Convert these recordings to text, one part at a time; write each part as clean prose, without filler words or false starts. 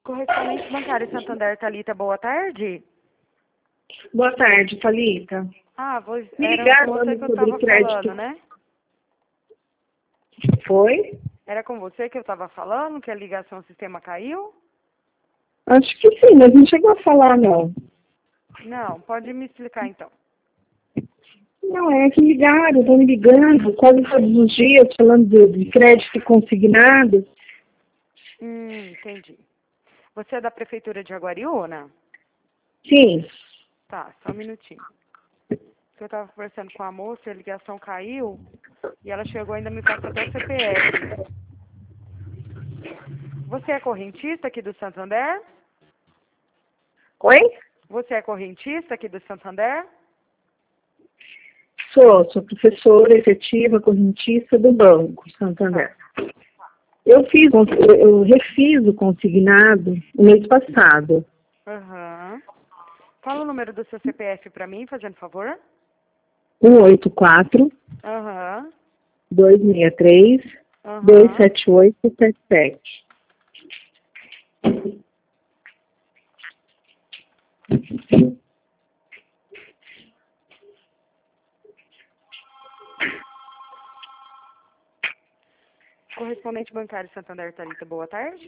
Correspondente bancário Santander, Thalita, boa tarde. Boa tarde, Thalita. Era com você que eu estava falando, né? Foi? Era com você que eu estava falando, que a ligação ao sistema caiu? Acho que sim, mas não chegou a falar, não. Não, pode me explicar então. Não, é que ligaram, estão me ligando quase todos os dias, falando de crédito consignado. Entendi. Você é da Prefeitura de Jaguariúna? Sim. Tá, só um minutinho. Eu estava conversando com a moça, a ligação caiu e ela chegou ainda me passou até o CPF. Você é correntista aqui do Santander? Oi? Você é correntista aqui do Santander? Sou professora efetiva, correntista do Banco Santander. Eu refiz o consignado no mês passado. Fala o número do seu CPF para mim, fazendo favor. 184 263 27877. Correspondente bancário Santander, Thalita, boa tarde.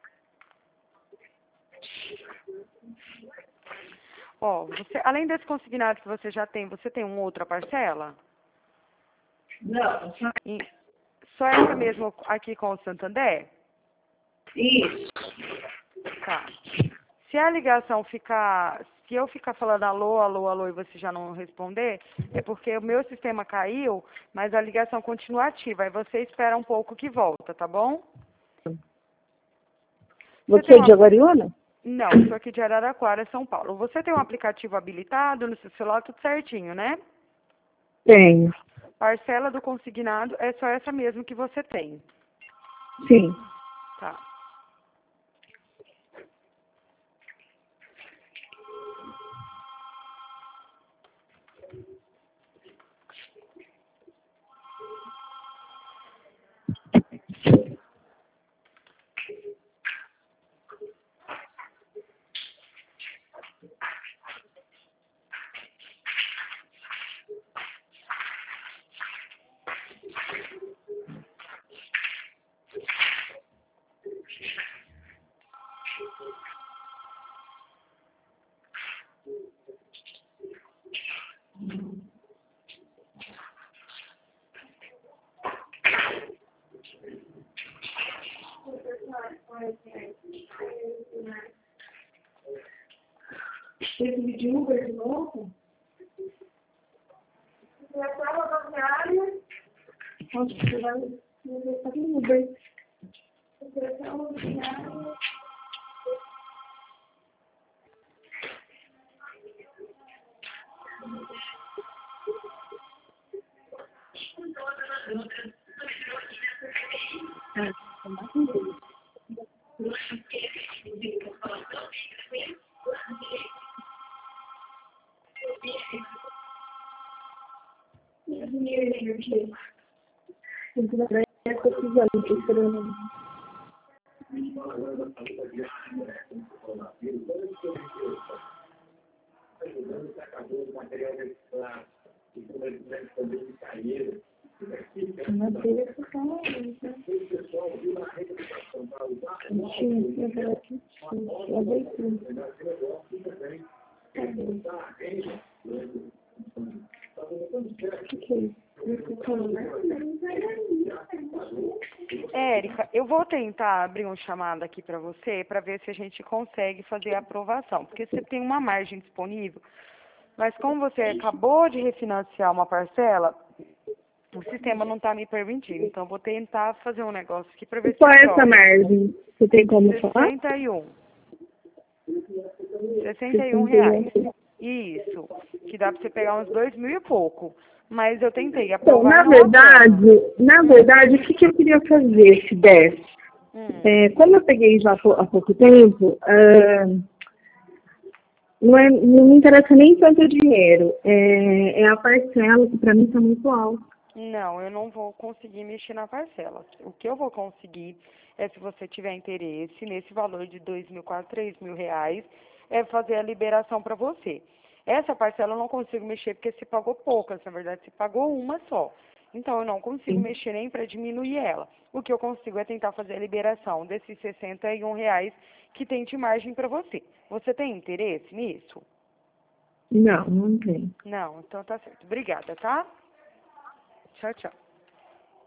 Você, além desse consignado que você já tem, você tem uma outra parcela? Não. Só essa mesmo aqui com o Santander? Isso. Tá. Se a ligação ficar... Se eu ficar falando alô, alô, alô e você já não responder, é porque o meu sistema caiu, mas a ligação continua ativa. Aí você espera um pouco que volta, tá bom? Você é de Jaguariúna? Não, sou aqui de Araraquara, São Paulo. Você tem um aplicativo habilitado no seu celular, tudo certinho, né? Tenho. Parcela do consignado é só essa mesmo que você tem. Sim. Tá. Você pediu Uber de novo? Você estava bancária? Nossa, você vai estar com Uber. Você estava bancária? Érica, eu vou tentar abrir uma chamada aqui para você, para ver se a gente consegue fazer a aprovação, porque você tem uma margem disponível, mas como você acabou de refinanciar uma parcela, o sistema não está me permitindo, então eu vou tentar fazer um negócio aqui para ver se... Qual é essa margem? Você tem como falar? 61 reais. Isso, que dá para você pegar uns 2.000 e pouco. Mas eu tentei aprovar. Então, na verdade, o que eu queria fazer, se desse? Como eu peguei já há pouco tempo, não me interessa nem tanto o dinheiro. É a parcela que para mim está muito alta. Não, eu não vou conseguir mexer na parcela. O que eu vou conseguir é, se você tiver interesse, nesse valor de 2.000, quase 3.000 reais, é fazer a liberação para você. Essa parcela eu não consigo mexer porque se pagou poucas, na verdade, se pagou uma só. Então, eu não consigo Sim. mexer nem para diminuir ela. O que eu consigo é tentar fazer a liberação desses R$ 61 que tem de margem para você. Você tem interesse nisso? Não, não tem. Não, então tá certo. Obrigada, tá? Tchau, tchau.